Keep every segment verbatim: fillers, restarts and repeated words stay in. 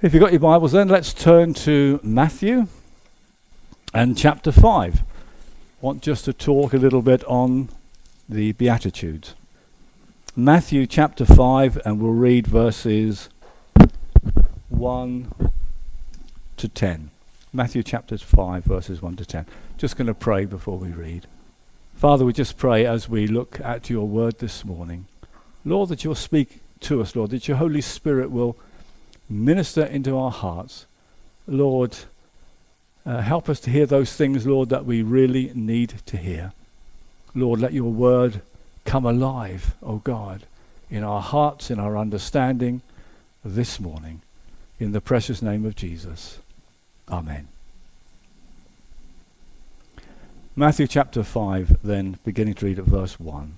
If you've got your Bibles then, let's turn to Matthew and chapter five. I want just to talk a little bit on the Beatitudes. Matthew chapter five, and we'll read verses one to ten. Matthew chapter five, verses one to ten. Just going to pray before we read. Father, we just pray as we look at your word this morning. Lord, that you'll speak to us, Lord, that your Holy Spirit will minister into our hearts. Lord, uh, help us to hear those things, Lord, that we really need to hear. Lord, let your word come alive, oh God, in our hearts, in our understanding this morning. In the precious name of Jesus. Amen. Matthew chapter five, then, beginning to read at verse one.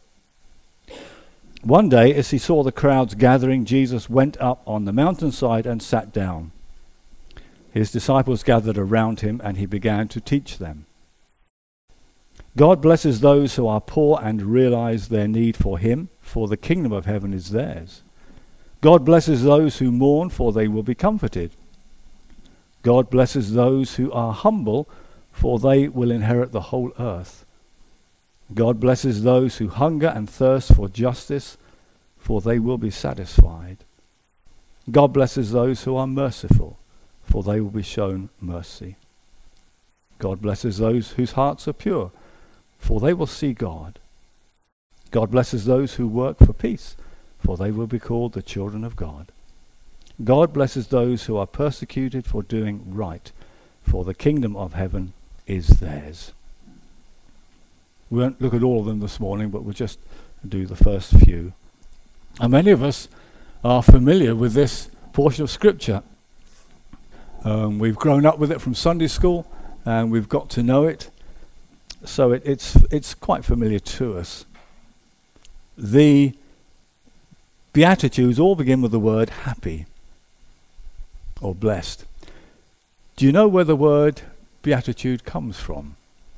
One day, as he saw the crowds gathering, Jesus went up on the mountainside and sat down. His disciples gathered around him, and he began to teach them. God blesses those who are poor and realize their need for him, for the kingdom of heaven is theirs. God blesses those who mourn, for they will be comforted. God blesses those who are humble, for they will inherit the whole earth. God blesses those who hunger and thirst for justice, for they will be satisfied. God blesses those who are merciful, for they will be shown mercy. God blesses those whose hearts are pure, for they will see God. God blesses those who work for peace, for they will be called the children of God. God blesses those who are persecuted for doing right, for the kingdom of heaven is theirs. We won't look at all of them this morning, but we'll just do the first few. And many of us are familiar with this portion of Scripture. Um, we've grown up with it from Sunday school, and we've got to know it, so it, it's it's quite familiar to us. The Beatitudes all begin with the word happy or blessed. Do you know where the word beatitude comes from?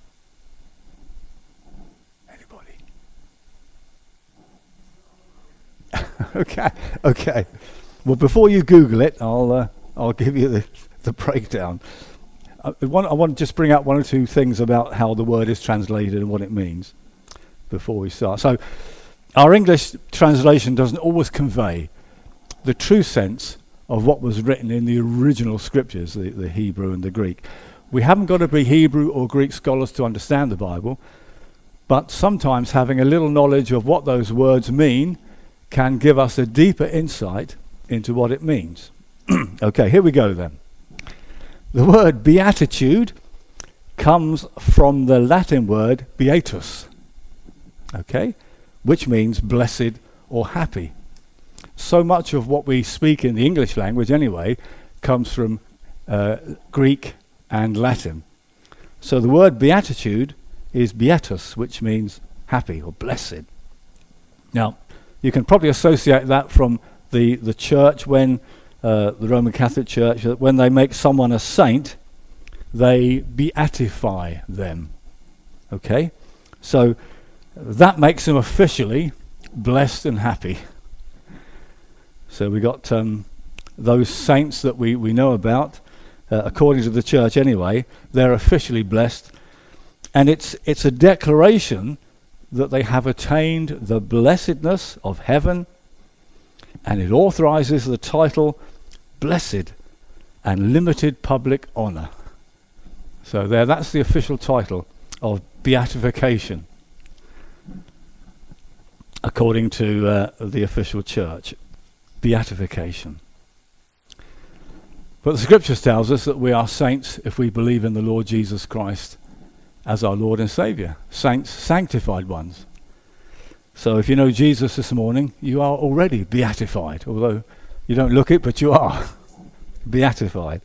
okay, okay. Well, before you Google it, I'll uh, I'll give you the, the breakdown. I want, I want to just bring out one or two things about how the word is translated and what it means before we start. So, our English translation doesn't always convey the true sense of what was written in the original scriptures, the, the Hebrew and the Greek. We haven't got to be Hebrew or Greek scholars to understand the Bible, but sometimes having a little knowledge of what those words mean can give us a deeper insight into what it means. Okay, here we go then. The word beatitude comes from the Latin word beatus, okay, which means blessed or happy. So much of what we speak in the English language anyway comes from uh, Greek and Latin. So the word beatitude is beatus, which means happy or blessed. Now, you can probably associate that from the, the church when, uh, the Roman Catholic Church, that when they make someone a saint, they beatify them. Okay? So that makes them officially blessed and happy. So we got um, those saints that we, we know about, uh, according to the church anyway, they're officially blessed. And it's it's a declaration that they have attained the blessedness of heaven, and it authorizes the title blessed and limited public honor. So there, that's the official title of beatification, according to uh, the official church. Beatification. But the scriptures tells us that we are saints if we believe in the Lord Jesus Christ as our Lord and Saviour. Saints, sanctified ones. So if you know Jesus this morning, you are already beatified, although you don't look it, but you are beatified.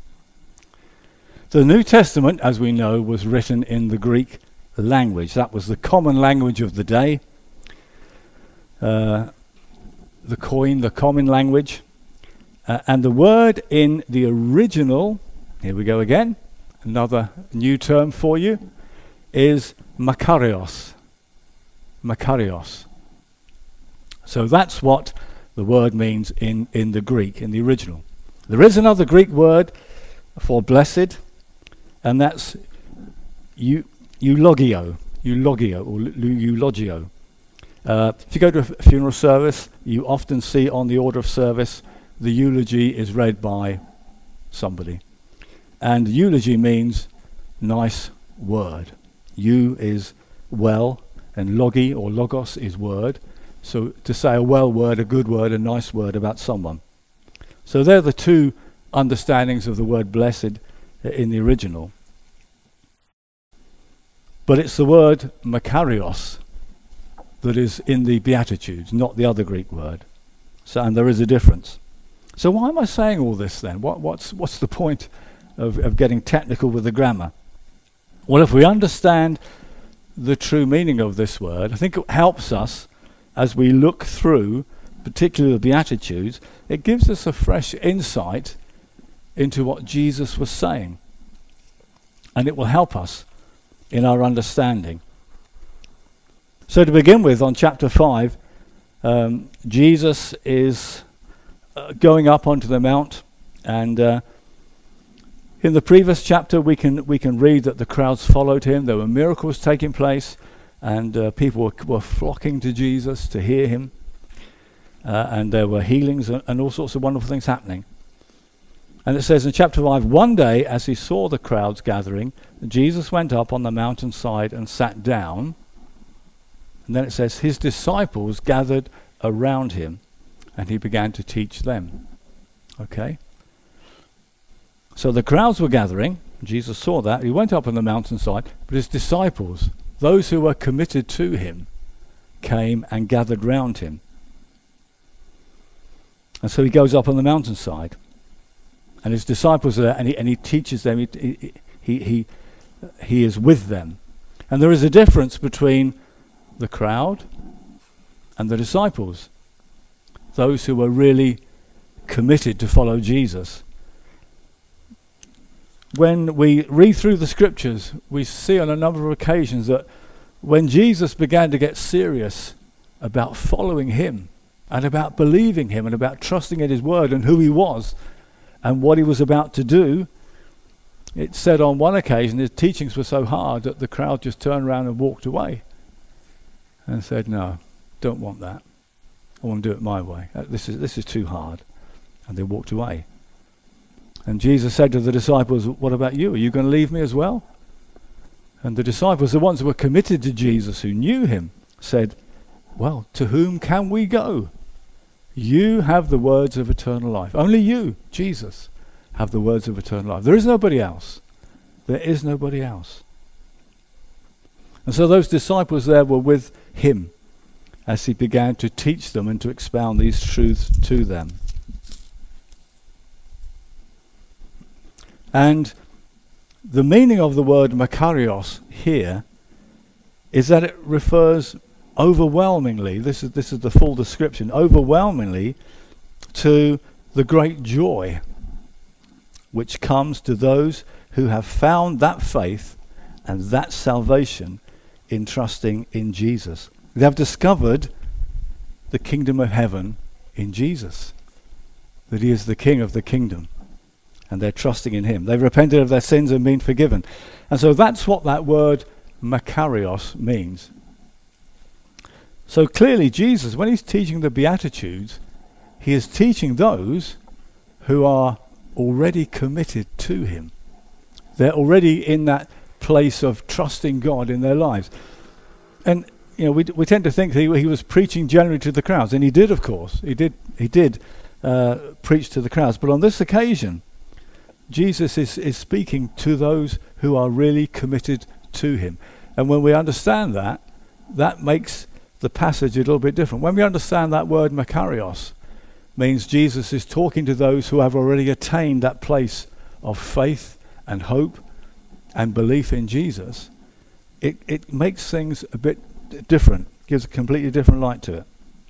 The New Testament, as we know, was written in the Greek language. That was the common language of the day. Uh, the coin, the common language. Uh, and the word in the original, here we go again, another new term for you, is makarios. Makarios. So that's what the word means in, in the Greek, in the original. There is another Greek word for blessed, and that's eu- eulogio, eulogio, or eulogio. Uh, if you go to a f- funeral service, you often see on the order of service the eulogy is read by somebody. And eulogy means nice word. Eu is well, and logi or logos is word. So to say a well word, a good word, a nice word about someone. So they're the two understandings of the word blessed in the original. But it's the word makarios that is in the Beatitudes, not the other Greek word. So, and there is a difference. So why am I saying all this then? What, what's, what's the point of, of getting technical with the grammar? Well, if we understand the true meaning of this word, I think it helps us as we look through, particularly the Beatitudes. It gives us a fresh insight into what Jesus was saying. And it will help us in our understanding. So to begin with, on chapter five, um, Jesus is uh, going up onto the mount, and uh, in the previous chapter we can we can read that the crowds followed him. There were miracles taking place, and uh, people were, were flocking to Jesus to hear him, uh, and there were healings and, and all sorts of wonderful things happening. And it says in chapter five, one day as he saw the crowds gathering, Jesus went up on the mountainside and sat down. And then it says his disciples gathered around him and he began to teach them. Okay? So the crowds were gathering. Jesus saw that. He went up on the mountainside, but his disciples, those who were committed to him, came and gathered round him. And so he goes up on the mountainside. And his disciples are there, and he, and he teaches them, he, he, he, he, he is with them. And there is a difference between the crowd and the disciples, those who were really committed to follow Jesus. When we read through the scriptures, we see on a number of occasions that when Jesus began to get serious about following him and about believing him and about trusting in his word and who he was, and what he was about to do, it said on one occasion his teachings were so hard that the crowd just turned around and walked away and said, no, don't want that. I want to do it my way. Uh, this is this is too hard. And they walked away. And Jesus said to the disciples, what about you? Are you going to leave me as well? And the disciples, the ones who were committed to Jesus, who knew him, said, well, to whom can we go? You have the words of eternal life. Only you, Jesus, have the words of eternal life. There is nobody else. There is nobody else. And so those disciples there were with him as he began to teach them and to expound these truths to them. And the meaning of the word makarios here is that it refers overwhelmingly, this is this is the full description, overwhelmingly to the great joy which comes to those who have found that faith and that salvation in trusting in Jesus. They have discovered the kingdom of heaven in Jesus, that he is the king of the kingdom, and they're trusting in him. They've repented of their sins and been forgiven. And so that's what that word makarios means. So clearly Jesus, when he's teaching the Beatitudes, he is teaching those who are already committed to him. They're already in that place of trusting God in their lives. And you know, we we tend to think that he, he was preaching generally to the crowds, and he did, of course. He did he did uh, preach to the crowds. But on this occasion, Jesus is, is speaking to those who are really committed to him. And when we understand that, that makes the passage a little bit different. When we understand that word makarios, means Jesus is talking to those who have already attained that place of faith and hope and belief in Jesus, it, it makes things a bit d- different, gives a completely different light to it.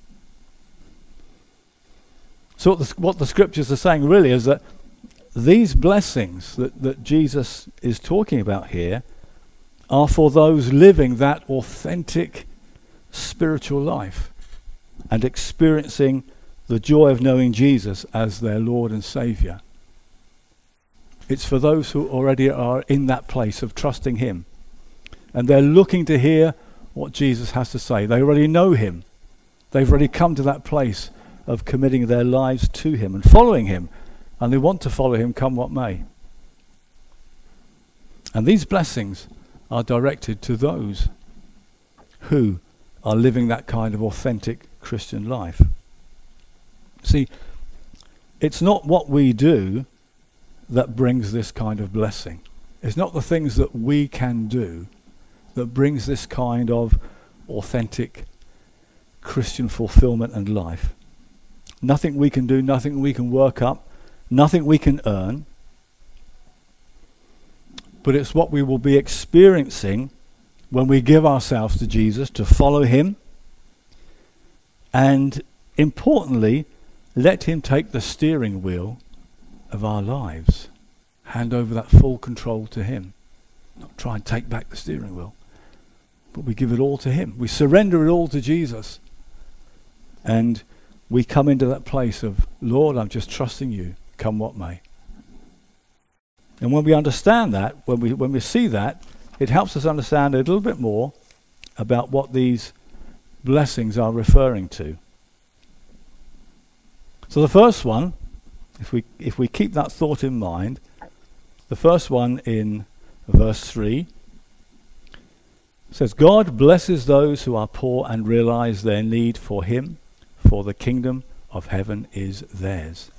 So what the, what the scriptures are saying really is that these blessings that, that Jesus is talking about here are for those living that authentic spiritual life and experiencing the joy of knowing Jesus as their Lord and Saviour It's for those who already are in that place of trusting him. And they're looking to hear what Jesus has to say. They already know him. They've already come to that place of committing their lives to him and following him. And they want to follow him come what may. And these blessings are directed to those who are living that kind of authentic Christian life. See, it's not what we do that brings this kind of blessing. It's not the things that we can do that brings this kind of authentic Christian fulfillment and life. Nothing we can do, nothing we can work up, nothing we can earn. But it's what we will be experiencing when we give ourselves to Jesus to follow him. And importantly, let him take the steering wheel of our lives. Hand over that full control to him. Not try and take back the steering wheel, but we give it all to him. We surrender it all to Jesus. And we come into that place of, Lord, I'm just trusting you, come what may. And when we understand that, when we when we see that, it helps us understand a little bit more about what these blessings are referring to. So the first one, if we if we keep that thought in mind, the first one in verse three says, God blesses those who are poor and realize their need for him, for the kingdom of heaven is theirs.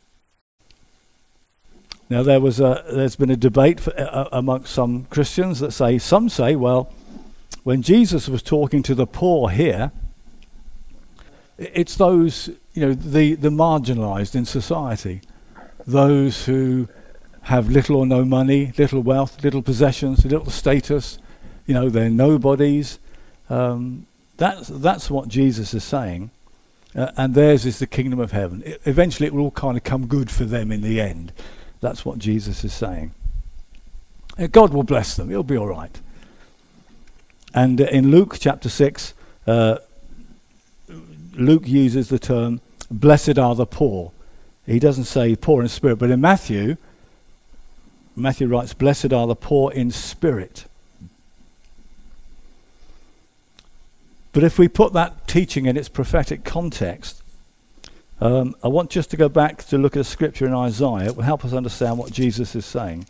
Now there was a, there's been a debate for, uh, amongst some Christians that say, some say, well, when Jesus was talking to the poor here, it's those, you know, the, the marginalized in society, those who have little or no money, little wealth, little possessions, little status, you know, they're nobodies. Um, that's, that's what Jesus is saying. Uh, and theirs is the kingdom of heaven. I, eventually it will all kind of come good for them in the end. That's what Jesus is saying. Uh, God will bless them. It'll be all right. And uh, in Luke chapter six, uh, Luke uses the term, blessed are the poor. He doesn't say poor in spirit, but in Matthew, Matthew writes, blessed are the poor in spirit. But if we put that teaching in its prophetic context, um, I want just to go back to look at a scripture in Isaiah. It will help us understand what Jesus is saying.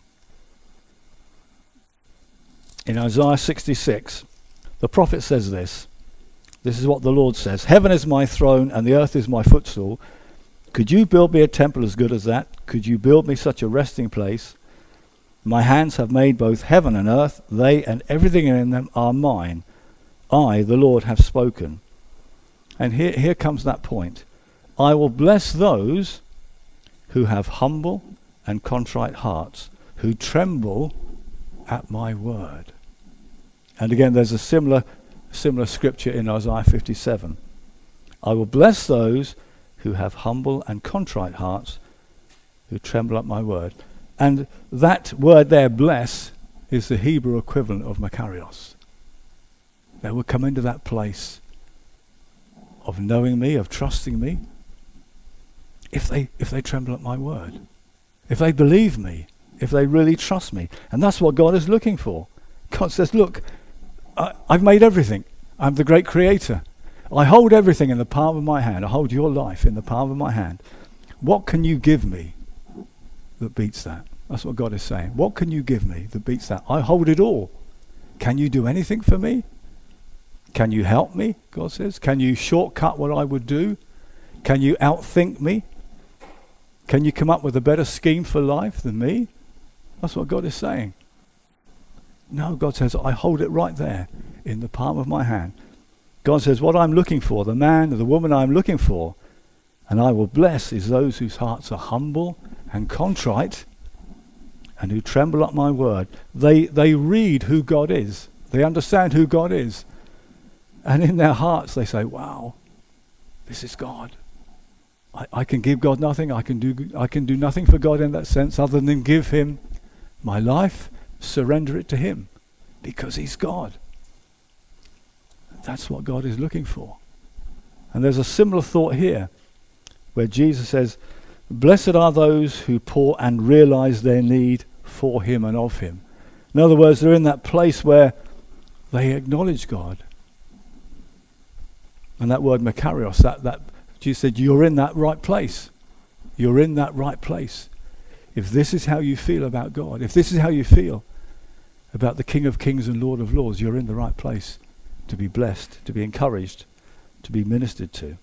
In Isaiah sixty-six, the prophet says this. This is what the Lord says. Heaven is my throne and the earth is my footstool. Could you build me a temple as good as that? Could you build me such a resting place? My hands have made both heaven and earth. They and everything in them are mine. I, the Lord, have spoken. And here, here comes that point. I will bless those who have humble and contrite hearts, who tremble at my word. And again, there's a similar similar scripture in Isaiah fifty-seven. I will bless those who have humble and contrite hearts, who tremble at my word. And that word there, bless, is the Hebrew equivalent of makarios. They will come into that place of knowing me, of trusting me, if they if they tremble at my word, if they believe me, if they really trust me. And that's what God is looking for. God says, look, I, I've made everything. I'm the great creator. I hold everything in the palm of my hand. I hold your life in the palm of my hand. What can you give me that beats that? That's what God is saying. What can you give me that beats that? I hold it all. Can you do anything for me? Can you help me? God says. Can you shortcut what I would do? Can you outthink me? Can you come up with a better scheme for life than me? That's what God is saying. No, God says, I hold it right there in the palm of my hand. God says, what I'm looking for, the man or the woman I'm looking for, and I will bless, is those whose hearts are humble and contrite and who tremble at my word. They, they read who God is. They understand who God is. And in their hearts they say, wow, this is God. I, I can give God nothing. I can do I can do nothing for God in that sense other than give him my life, surrender it to him, because he's God. That's what God is looking for. And there's a similar thought here, where Jesus says, Blessed are those who pour and realize their need for him and of him. In other words, they're in that place where they acknowledge God. And that word makarios, that, that Jesus said, you're in that right place. You're in that right place. If this is how you feel about God, if this is how you feel about the King of Kings and Lord of Lords, you're in the right place to be blessed, to be encouraged, to be ministered to.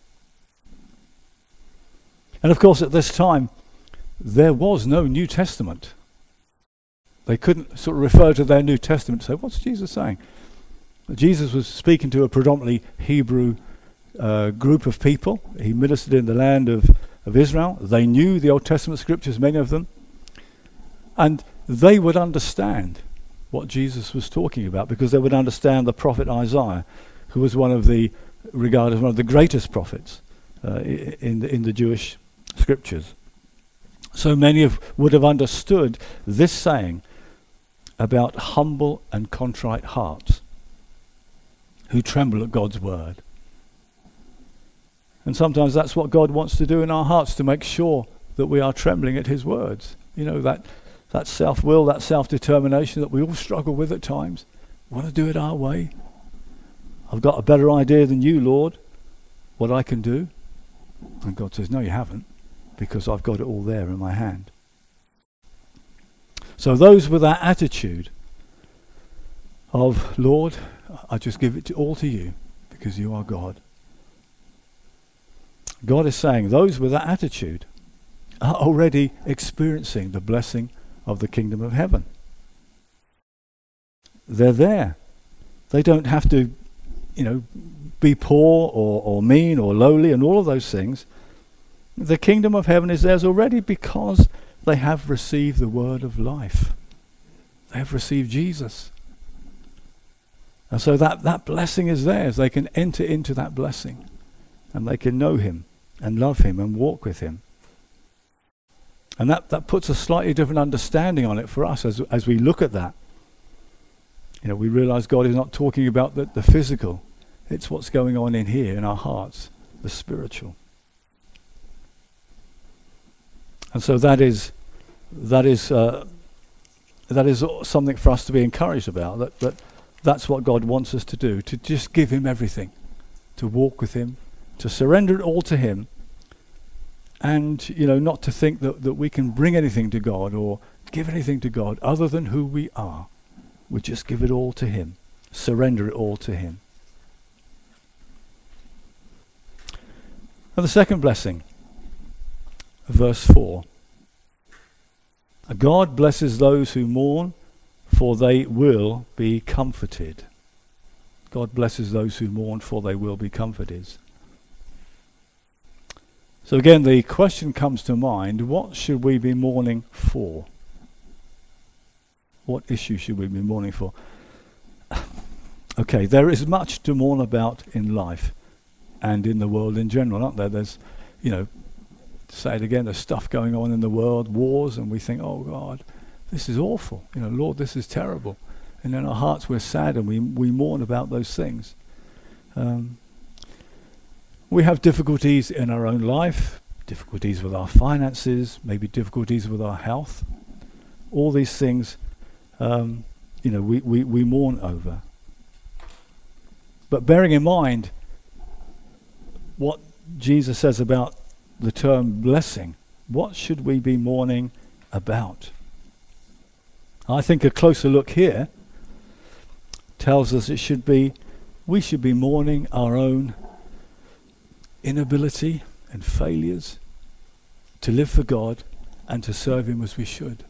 And of course, at this time, there was no New Testament. They couldn't sort of refer to their New Testament and say, what's Jesus saying? Jesus was speaking to a predominantly Hebrew uh, group of people. He ministered in the land of, of Israel. They knew the Old Testament scriptures, many of them. And they would understand what Jesus was talking about because they would understand the prophet Isaiah, who was one of the, regarded as one of the greatest prophets uh, in, the, in the Jewish scriptures. So many of would have understood this saying about humble and contrite hearts who tremble at God's word. And sometimes that's what God wants to do in our hearts, to make sure that we are trembling at his words. You know, that, that self-will, that self-determination that we all struggle with at times. Want to do it our way. I've got a better idea than you, Lord, what I can do. And God says, no, you haven't, because I've got it all there in my hand. So those with that attitude of, Lord, I just give it to, all to you because you are God. God is saying those with that attitude are already experiencing the blessing of the kingdom of heaven. They're there. They don't have to, you know, be poor or, or mean or lowly and all of those things. The kingdom of heaven is theirs already because they have received the word of life. They have received Jesus. And so that, that blessing is theirs. They can enter into that blessing and they can know him and love him and walk with him. And that, that puts a slightly different understanding on it for us as, as we look at that. You know, we realize God is not talking about the, the physical. It's what's going on in here in our hearts, the spiritual. And so that is that is uh, that is something for us to be encouraged about. That that that's what God wants us to do, to just give him everything, to walk with him, to surrender it all to him, and you know, not to think that, that we can bring anything to God or give anything to God other than who we are. We just give it all to him, surrender it all to him. And the second blessing, verse four. God blesses those who mourn, for they will be comforted. God blesses those who mourn, for they will be comforted. So again, the question comes to mind, what should we be mourning for? What issue should we be mourning for? Okay, there is much to mourn about in life and in the world in general, aren't there? There's, you know, to say it again, there's stuff going on in the world, wars, and we think, oh God, this is awful. You know, Lord, this is terrible. And in our hearts we're sad and we, we mourn about those things. Um, we have difficulties in our own life, difficulties with our finances, maybe difficulties with our health. All these things, um, you know, we, we, we mourn over. But bearing in mind what Jesus says about the term blessing, what should we be mourning about? I think a closer look here tells us it should be, we should be mourning our own inability and failures to live for God and to serve him as we should.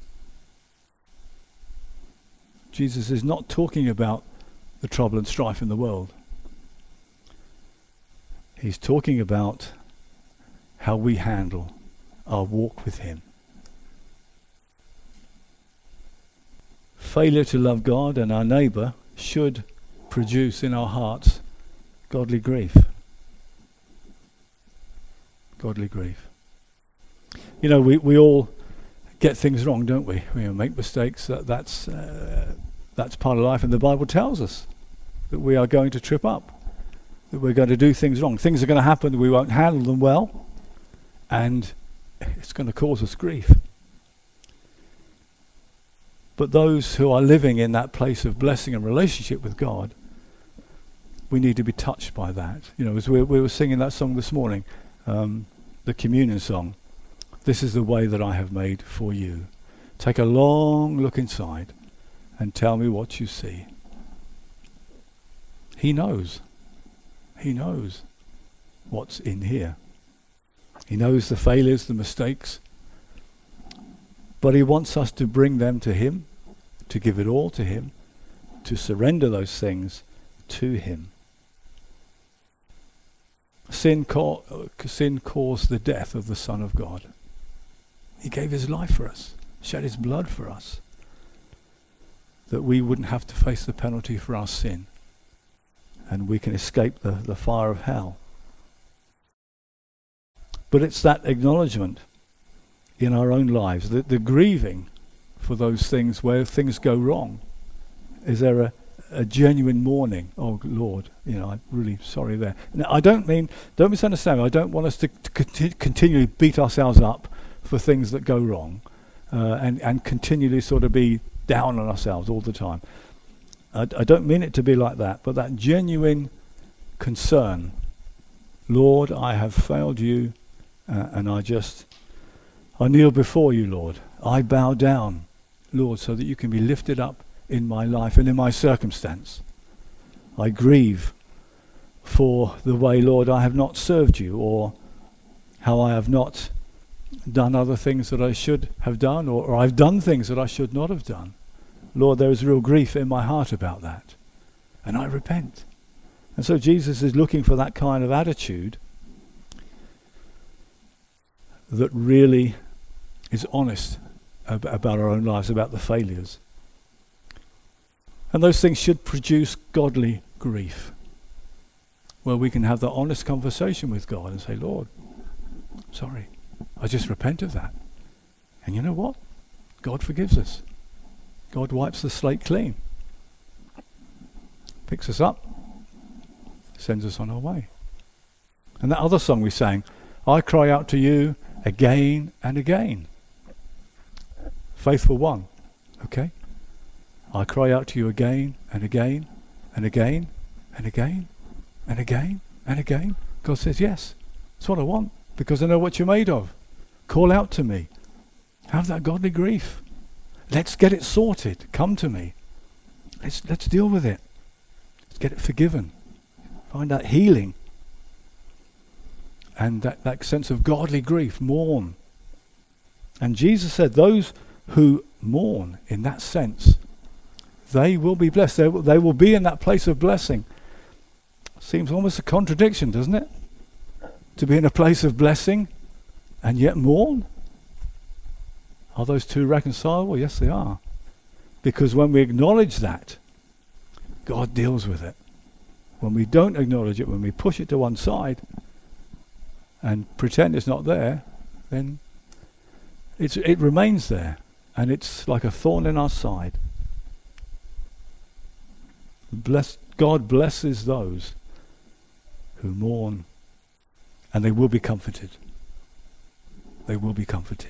Jesus is not talking about the trouble and strife in the world. He's talking about how we handle our walk with him. Failure to love God and our neighbour should produce in our hearts godly grief. Godly grief. You know, we, we all get things wrong, don't we? We make mistakes. That, that's, uh, that's part of life, and the Bible tells us that we are going to trip up, that we're going to do things wrong. Things are going to happen, we won't handle them well, and it's going to cause us grief. But those who are living in that place of blessing and relationship with God, we need to be touched by that. You know, as we, we were singing that song this morning, um, the communion song, this is the way that I have made for you. Take a long look inside and tell me what you see. He knows. He knows what's in here. He knows the failures, the mistakes. But he wants us to bring them to him, to give it all to him, to surrender those things to him. Sin, ca- sin caused the death of the Son of God. He gave his life for us, shed his blood for us, that we wouldn't have to face the penalty for our sin, and we can escape the, the fire of hell. But it's that acknowledgement in our own lives, the, the grieving for those things where things go wrong. Is there a, a genuine mourning? Oh Lord, you know, I'm really sorry there. Now, I don't mean, don't misunderstand me, I don't want us to, to conti- continually beat ourselves up for things that go wrong, uh, and, and continually sort of be down on ourselves all the time. I, I don't mean it to be like that, but that genuine concern. Lord, I have failed you, uh, and I just, I kneel before you, Lord. I bow down, Lord, so that you can be lifted up in my life and in my circumstance. I grieve for the way, Lord, I have not served you, or how I have not done other things that I should have done, or, or I've done things that I should not have done. Lord, there is real grief in my heart about that, and I repent. And so Jesus is looking for that kind of attitude that really is honest ab- about our own lives, about the failures. And those things should produce godly grief, where we can have that honest conversation with God and say, Lord, sorry, I just repent of that. And you know what? God forgives us. God wipes the slate clean, picks us up, sends us on our way. And that other song we sang, I cry out to you again and again. Faithful one, okay? I cry out to you again and again and again and again and again and again. God says, yes, that's what I want, because I know what you're made of. Call out to me. Have that godly grief. Let's get it sorted. Come to me. Let's let's deal with it. Let's get it forgiven. Find that healing. And that, that sense of godly grief. Mourn. And Jesus said those who mourn in that sense, they will be blessed. They will, they will be in that place of blessing. Seems almost a contradiction, doesn't it? To be in a place of blessing and yet mourn? Are those two reconcilable? Yes, they are. Because when we acknowledge that, God deals with it. When we don't acknowledge it, when we push it to one side and pretend it's not there, then it's, it remains there. And it's like a thorn in our side. Bless, God blesses those who mourn, and they will be comforted. They will be comforted.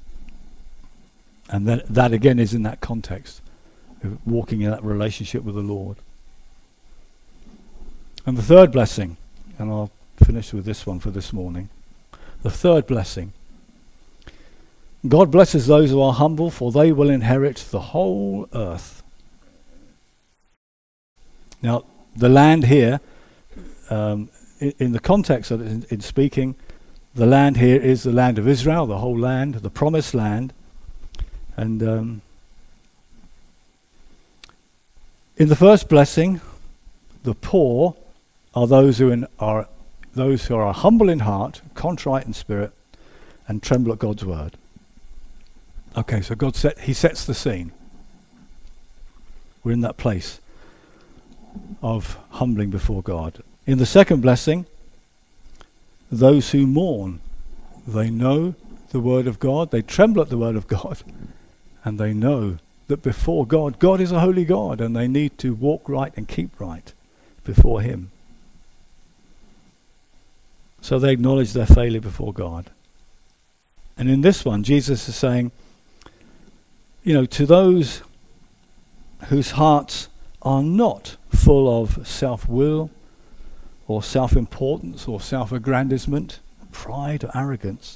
And that, that again is in that context of walking in that relationship with the Lord. And the third blessing, and I'll finish with this one for this morning. The third blessing. God blesses those who are humble, for they will inherit the whole earth. Now, the land here, um, in, in the context of it, in, in speaking, the land here is the land of Israel, the whole land, the promised land. And um, in the first blessing, the poor are those who in, are those who are humble in heart, contrite in spirit, and tremble at God's word. Okay, so God set He sets the scene. We're in that place of humbling before God. In the second blessing, those who mourn, they know the word of God, they tremble at the word of God, and they know that before God, God is a holy God, and they need to walk right and keep right before Him. So they acknowledge their failure before God. And in this one, Jesus is saying, you know, to those whose hearts are not full of self-will or self-importance or self-aggrandizement, pride or arrogance,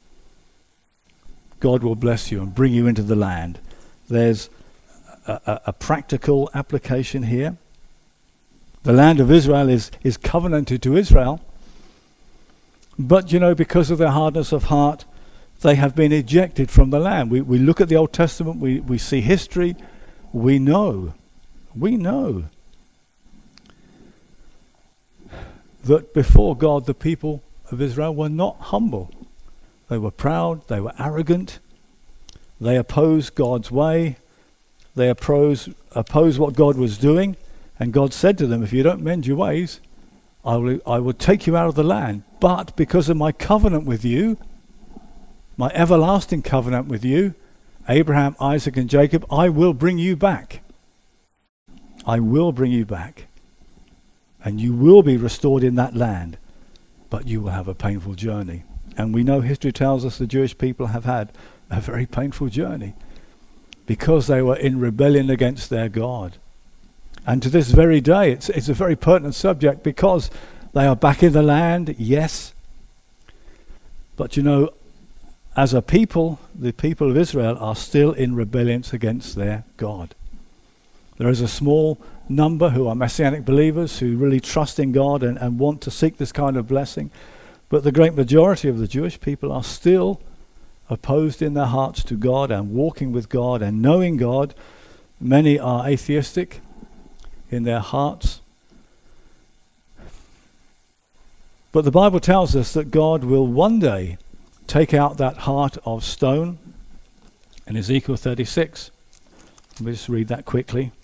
God will bless you and bring you into the land. There's a, a, a practical application here. The land of Israel is, is covenanted to Israel, but, you know, because of their hardness of heart, they have been ejected from the land. We, we look at the Old Testament, we, we see history, we know, we know that before God, the people of Israel were not humble. They were proud, they were arrogant, they opposed God's way, they opposed, opposed what God was doing, and God said to them, if you don't mend your ways, I will, I will take you out of the land. But because of my covenant with you, my everlasting covenant with you, Abraham, Isaac, and Jacob, I will bring you back. I will bring you back. And you will be restored in that land, but you will have a painful journey. And we know history tells us the Jewish people have had a very painful journey because they were in rebellion against their God. And to this very day, it's, it's a very pertinent subject because they are back in the land, yes. But you know, as a people, the people of Israel are still in rebellion against their God. There is a small number who are Messianic believers who really trust in God and, and want to seek this kind of blessing. But the great majority of the Jewish people are still opposed in their hearts to God and walking with God and knowing God. Many are atheistic in their hearts. But the Bible tells us that God will one day take out that heart of stone. In Ezekiel thirty-six, let me just read that quickly.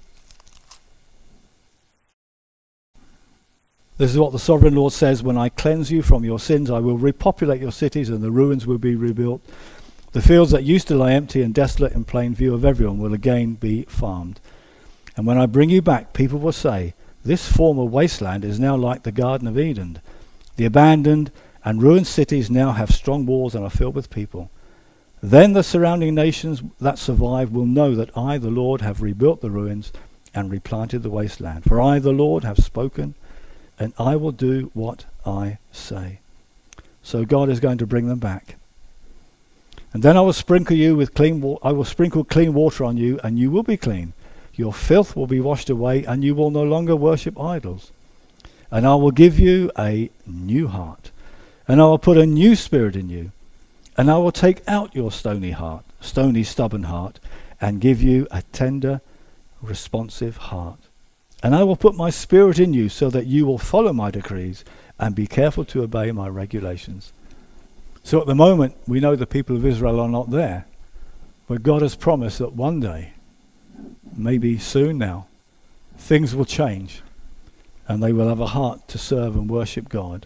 This is what the sovereign Lord says, when I cleanse you from your sins, I will repopulate your cities and the ruins will be rebuilt. The fields that used to lie empty and desolate in plain view of everyone will again be farmed. And when I bring you back, people will say, this former wasteland is now like the Garden of Eden. The abandoned and ruined cities now have strong walls and are filled with people. Then the surrounding nations that survive will know that I, the Lord, have rebuilt the ruins and replanted the wasteland. For I, the Lord, have spoken, and I will do what I say. So God is going to bring them back. And then I will sprinkle you with clean water. I will sprinkle clean water on you, and you will be clean. Your filth will be washed away, and you will no longer worship idols. And I will give you a new heart, and I will put a new spirit in you, and I will take out your stony heart, stony, stubborn heart, and give you a tender, responsive heart. And I will put my spirit in you so that you will follow my decrees and be careful to obey my regulations. So at the moment, we know the people of Israel are not there, but God has promised that one day, maybe soon now, things will change and they will have a heart to serve and worship God.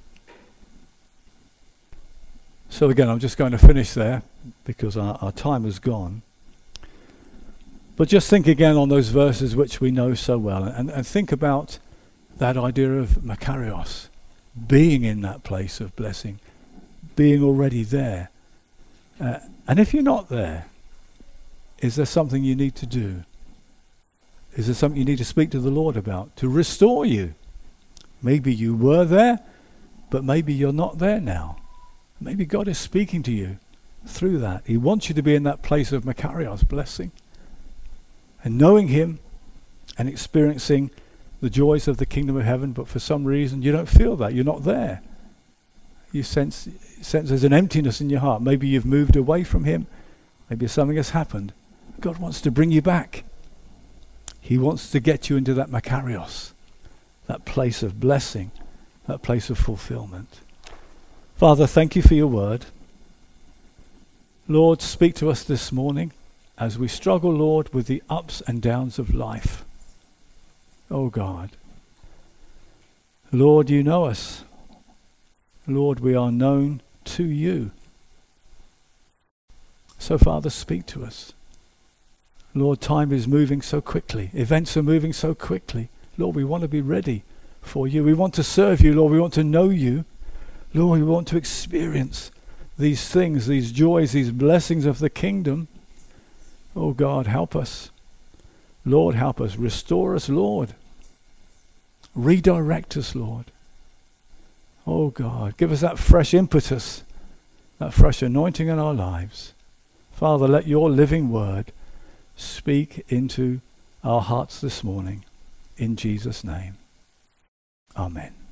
So again, I'm just going to finish there because our, our time has gone. But just think again on those verses which we know so well, and, and think about that idea of Makarios, being in that place of blessing, being already there. Uh, and if you're not there, is there something you need to do? Is there something you need to speak to the Lord about to restore you? Maybe you were there, but maybe you're not there now. Maybe God is speaking to you through that. He wants you to be in that place of Makarios, blessing, and knowing him and experiencing the joys of the kingdom of heaven, but for some reason you don't feel that. You're not there. You sense, sense there's an emptiness in your heart. Maybe you've moved away from him. Maybe something has happened. God wants to bring you back. He wants to get you into that Makarios, that place of blessing, that place of fulfillment. Father, thank you for your word. Lord, speak to us this morning as we struggle, Lord, with the ups and downs of life. Oh God. Lord, you know us. Lord, we are known to you. So, Father, speak to us. Lord, time is moving so quickly. Events are moving so quickly. Lord, we want to be ready for you. We want to serve you, Lord. We want to know you. Lord, we want to experience these things, these joys, these blessings of the kingdom. Oh God, help us. Lord, help us. Restore us, Lord. Redirect us, Lord. Oh God, give us that fresh impetus, that fresh anointing in our lives. Father, let your living word speak into our hearts this morning. In Jesus' name. Amen.